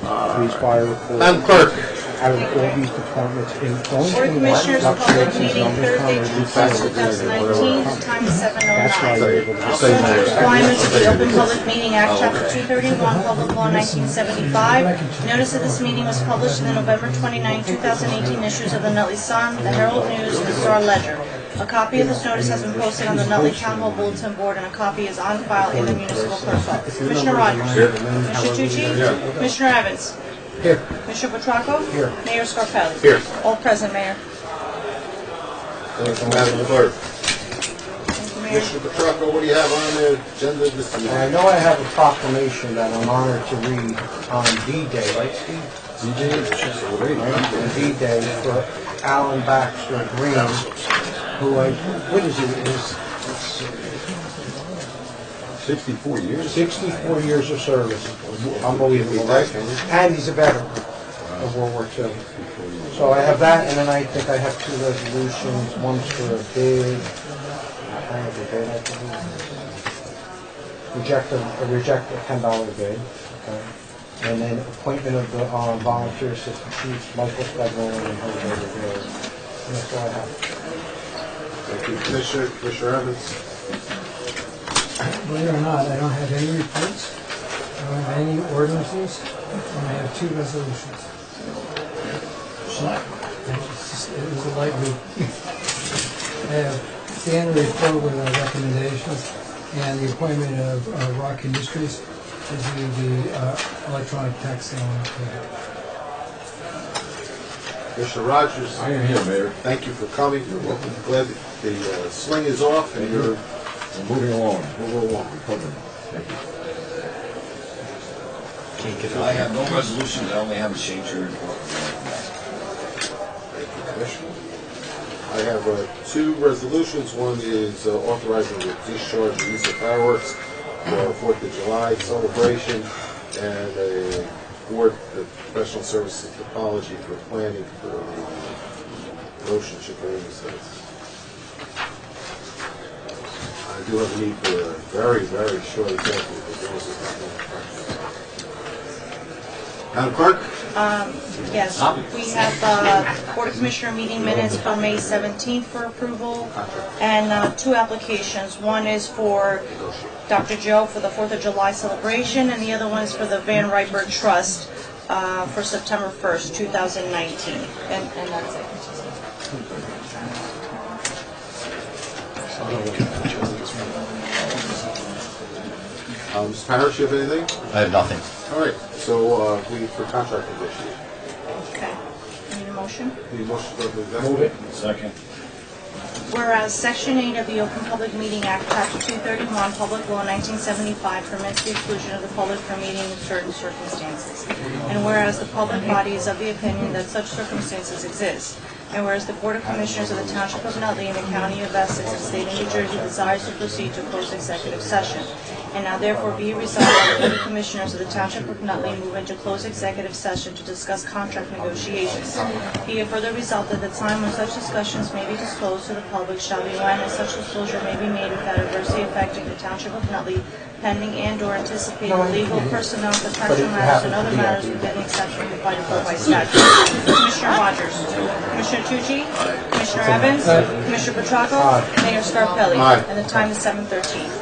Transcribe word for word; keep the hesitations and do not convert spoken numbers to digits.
police, fire, report. Madam Clerk. Out of all these departments, in going Board of to Commissioners, public fluctuates these meeting numbers Thursday, come June or first, two thousand nineteen, time is seven oh That's why nine. you're able to. Pursuant to requirements of the Open Public Meeting Act, Chapter two thirty-one, Public Law nineteen seventy-five, notice of this meeting was published in the November twenty-ninth, two thousand eighteen issues of the Nutley Sun, the Herald News, and the Star Ledger. A copy of this notice has been posted on the Nutley Town Hall Bulletin Board, and a copy is on file in the municipal clerk's office. Commissioner Rogers? Here. Commissioner Tucci? Commissioner Evans? Here. Commissioner Petracco? Here. Mayor Scarpelli? Here. All present, Mayor. Thank you, Madam Clerk. Thank you, Mayor. Commissioner Petracco, what do you have on the agenda this evening? I know I have a proclamation that I'm honored to read on D-Day, right, Steve? D-Day? D-Day for Alan Baxter Green, who I, what is it, is Sixty-four years? sixty-four years of service. Unbelievable, right? And he's a veteran of World War Two. So I have that, and then I think I have two resolutions. One's for a bid. I have a bid, I think. Reject a, a reject a ten dollar bid. Okay. And then appointment of the um, volunteer assistant chiefs, Michael Stegman and Jose Rivera. And that's all I have. Thank you, Commissioner. Commissioner Evans. Believe it or not, I don't have any reports, I don't have any ordinances, and I have two resolutions. And it's just- It was a light week. I have standard report with our recommendations, and the appointment of uh, Rock Industries as the the, uh, electronic tax sale. Commissioner Rogers. I am here, Mayor. Thank you for coming. You're welcome. Glad that the uh, sling is off and you're We're moving along. moving along. Recovering. Thank you. I have no resolutions, I only have a change your report. Thank you, Commissioner. I have uh, two resolutions. One is uh, authorizing the discharge of use of fireworks for Fourth of July celebration, and a award the professional services topology for planning for the Ocean Chickaree sites. I do have a need for a very, very short example because there was not Madam Clerk? Um, yes, we have, uh, Board of Commissioner meeting minutes for May seventeenth for approval, and, uh, two applications. One is for Doctor Joe for the Fourth of July celebration, and the other one is for the Van Riper Trust, uh, for September first, two thousand nineteen. And, and that's it. Um, Mister Parrish, you have anything? I have nothing. All right, so uh, we for contract negotiation. Okay. Need a motion? Need a motion for the executive? Move it. Second. Whereas Section eight of the Open Public Meeting Act, Chapter two thirty-one, Public Law nineteen seventy-five permits the exclusion of the public from meeting in certain circumstances. And whereas the public body is of the opinion that such circumstances exist. And whereas the Board of Commissioners of the Township of Nutley in the County of Essex, the State of New Jersey, desires to proceed to close executive session. And now therefore be resolved by the Board of Commissioners of the Township of Nutley move into close executive session to discuss contract negotiations. Be it further resolved that the time when such discussions may be disclosed to the public shall be when and such disclosure may be made without adversely affecting the Township of Nutley, pending and/or anticipated legal, personnel, contractual matters, and other matters within the exception provided for by statute. Commissioner Rogers. Commissioner Tucci. Commissioner Evans. Commissioner Petracco. Mayor Scarpelli. Aye. And the time is seven thirteen.